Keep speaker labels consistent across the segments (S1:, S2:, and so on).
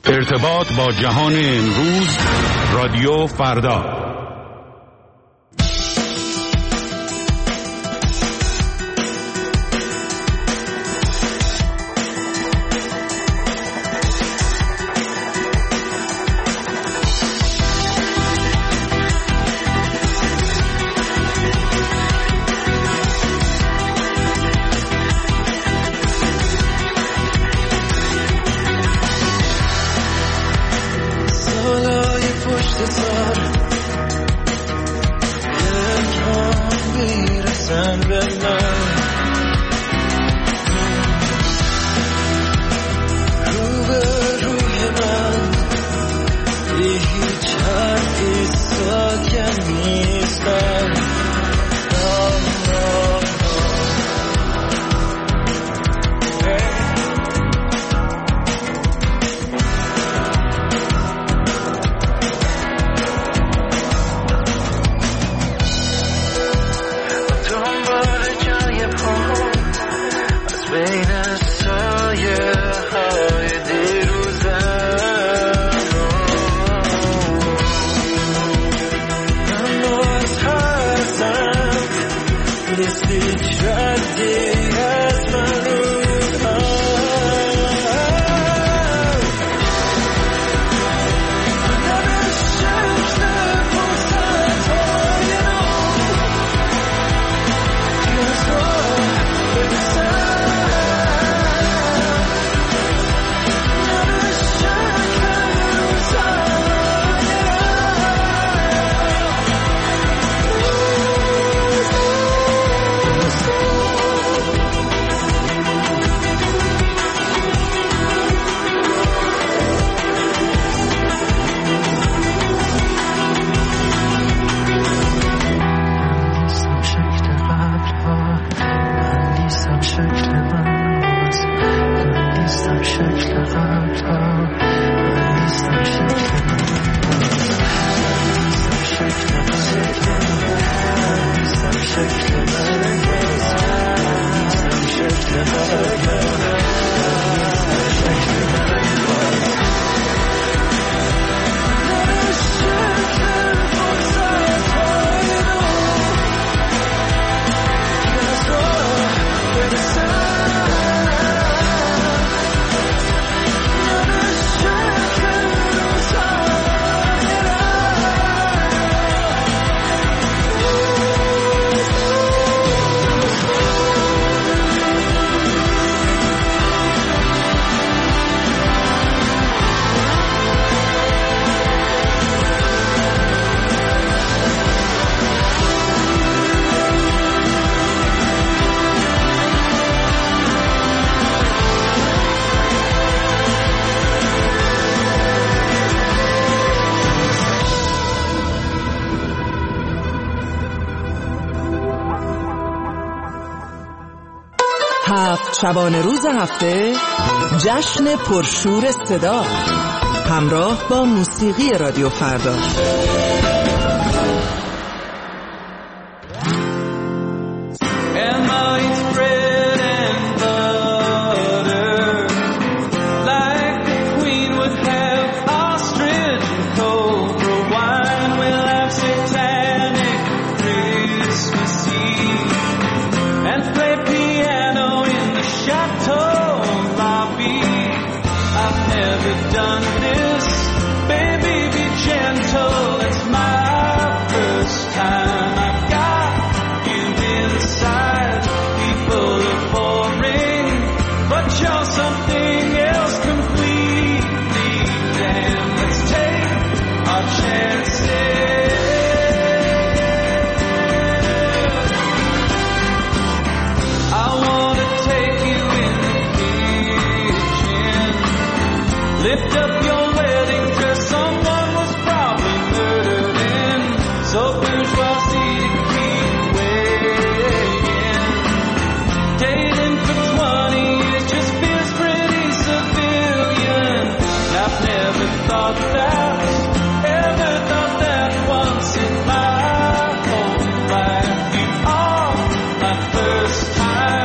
S1: ارتباط با جهان امروز، رادیو فردا.
S2: شبانه روز هفته جشن پرشور صدا همراه با موسیقی رادیو فردا.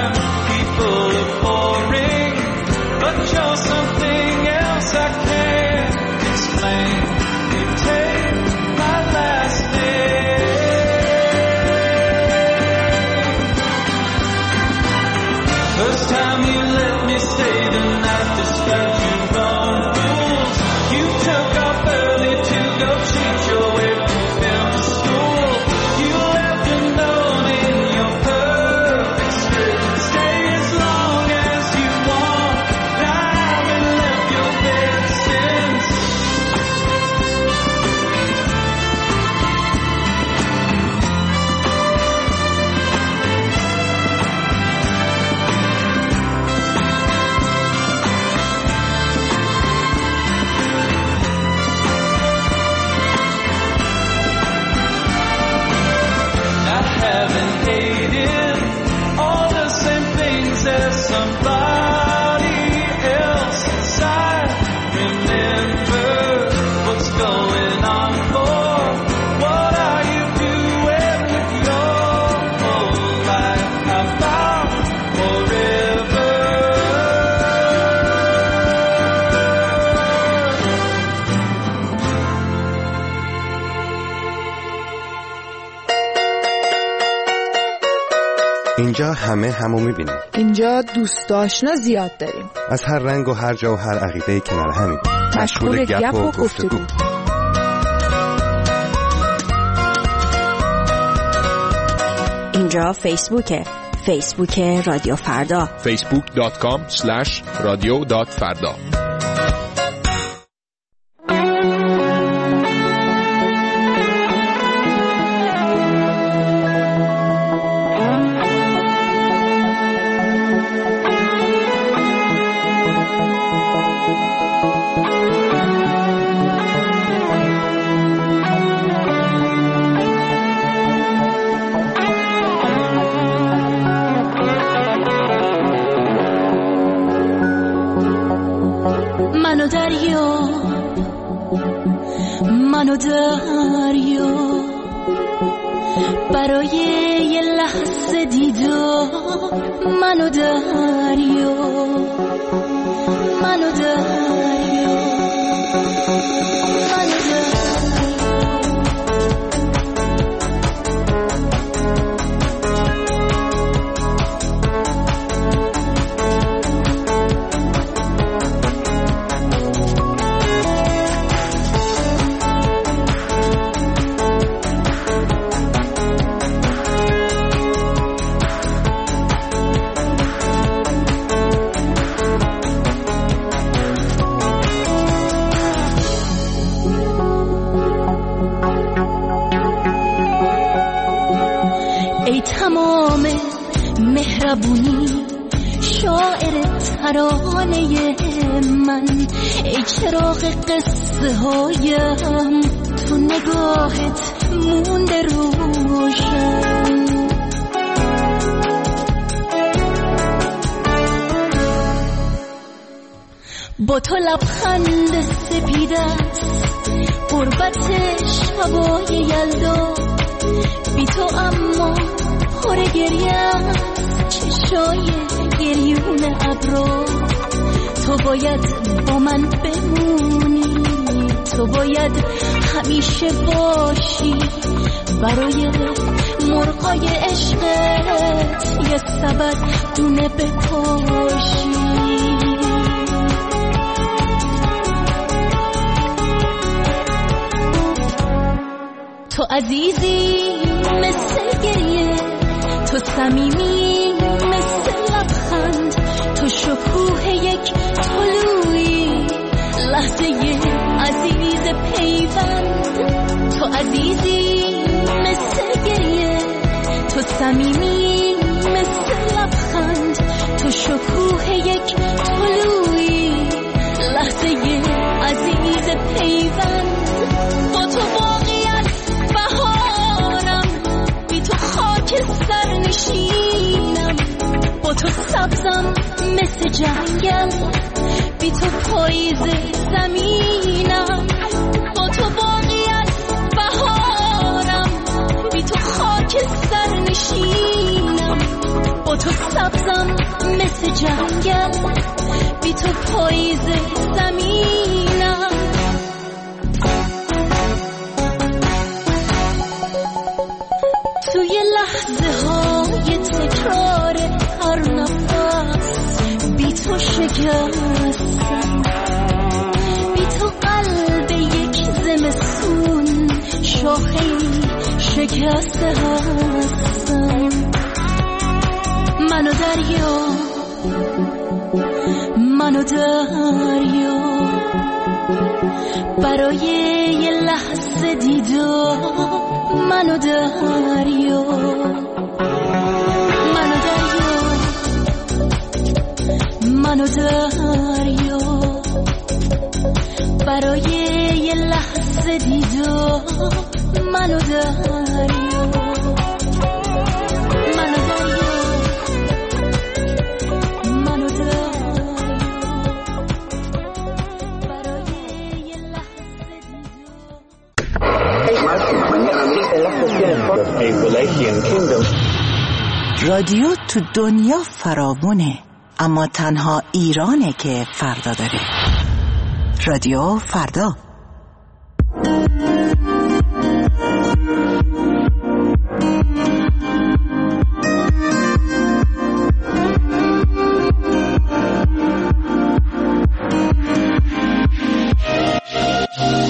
S3: Something else I can't اینجا همه همو میبینیم.
S4: اینجا دوست آشنا زیاد داریم.
S3: از هر رنگ و هر جا و هر عقیده کنار همیم.
S4: مشغول گپ و گفتگو.
S5: اینجا فیسبوک رادیو فردا.
S6: facebook.com/radio.farda.
S7: منو دریا برای یه لحظه دیدار، منو دریا منو دریا منو دریا. ای تمام مهربونی شاعر ترانه من، ای چراغ قصه هایم تو نگاهت مونده روشن. با تو لبخند سپیدت قربت شبای یلدا، بی تو اما پر گریم چشای گریون ابرا. تو باید با من بمونی، تو باید همیشه باشی، برای مرغای عشقت یه سبد دونه بپاشی. تو عزیزی مثل گریه، تو صمیمی مثل لبخند، تو شکوه یک طلوعی، لحظه عزیز پیوند. تو عزیزی مثل گریه، تو صمیمی مثل لبخند، تو شکوه یک طلوعی، لحظه عزیز پیوند. با تو سرنشینم، با تو سبزم مثل جنگل، بی تو پاییز زمینم. با تو باقیت بهارم، بی تو خاک سرنشینم، با تو سبزم مثل جنگل، بی تو پاییز زمینم. توی لحظه های تکرار هر نفس بی تو شکستم، بی تو قلب یک زمستون شاخه شکسته هستم. منو دریا منو دریا برای یه لحظه دیدار، منو دریا منو دریا منو دریا برای یه لحظه دیدار، منو دریا منو دریا منو دریا برای یه لحظه دیدار.
S2: رادیو تو دنیا فراوونه، اما تنها ایرانه که فردا داره. رادیو فردا.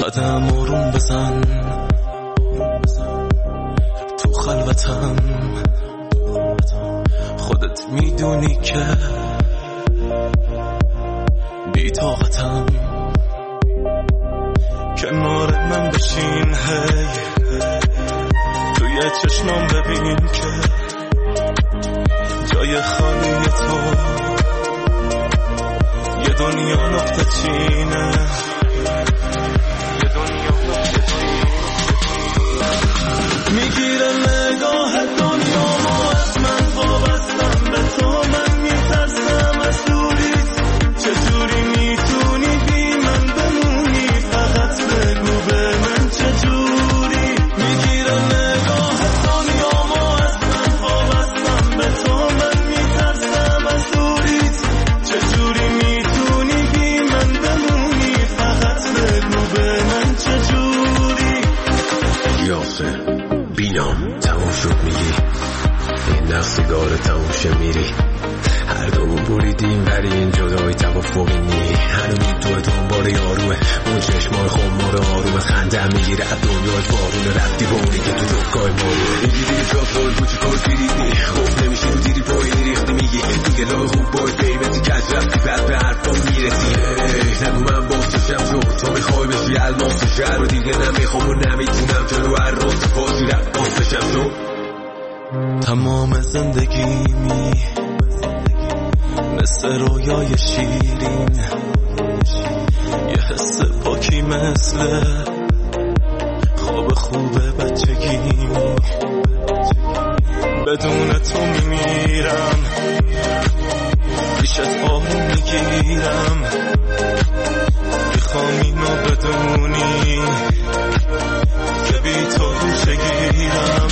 S6: قدم آروم بزن تو خلوتم، خودت میدونی که بی طاقتم. کنار من بشین هی، توی چشمام ببین که جای خالی تو یه دنیا نقطه چینه، یه دنیا نقطه چینه. میگیره نگاه دنیامو از من، وابستم به تو، من میترسم از دوریت. چجوری میتونی بی من بمونی؟ فقط بگو به من چجوری. میگیره نگاه دنیامو از من، وابستم به تو، من میترسم از دوریت. چجوری میتونی بی من بمونی؟ فقط بگو به من چجوری.
S8: یاسر بینام تموم شد میگی، این نقصگار تموم شه میری. هر دومون بریدیم ولی این جدایی توافقی نی. هنوز تو دنبال یاروه، اون چشمای خمار آرومه. خنده میگیره از دنیای بارونه، رفتی با اونی که تو دکای ماروه. اینجوری جا فال بود چی کار بیریدنی، خوب نمیشی رو دیری پایی ریختی. میگی تو دلای خوب باید بیمتی کج رفتی، بعد به حرفا میرسی. نگو من باستشم شد، تو میخوای بشی الماس شهر. و دیگه نمیخوام و نمیتونم جلو هر راست پاسی رفت باستشم شد.
S6: تمام زندگیمی مثل رویای شیرین، یه حس پاکی مثل خواب خوب بچگی. بدون تو میمیرم، پیشت آروم میگیرم. میخوام اینو بدونی که بی تو چگیرم.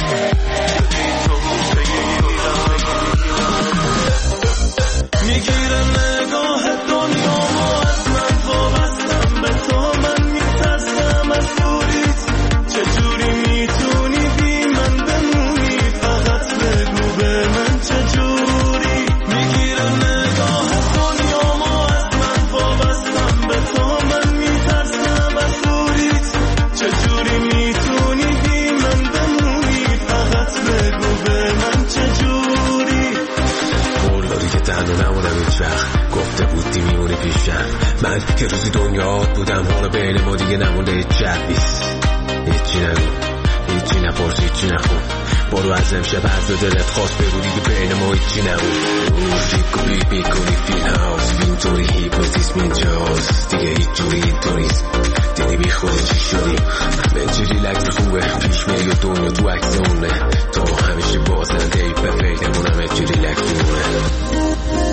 S6: میگیره نگاه دنیامو از من، وابستم به تو، من میترسم از دوریت. چجوری میتونی بی من بمونی؟ فقط بگو به من چجوری. میگیره نگاه دنیامو از من، وابستم به تو، من میترسم از دوریت. چجوری میتونی بی من بمونی؟ فقط بگو به من چجوری.
S8: قول داری که تنها نمونم هیچ وقت، گفته بودی میمونی پیشم. من که روزی دنیات بودم، حالا بین ما دیگه نمونده هیچ جبیست. هیچی نگو، هیچی نپرس، هیچی نخون. برو از امشب از دلت خواست بگو دیگه بین ما هیچی نمون. ریک و بیت میکنی فیل هاوس، اینطوری هیپنوتیزم اینجاست. دیگه هیچ جوری اینطوریست، دیدی بی خودی چی شدیم. همه چی ریلکس خوبه، پیش میری و دنیا تو عکس اونه. تو همیشه بازنده ای به فیدمون، همه چی ریلکس میمونه.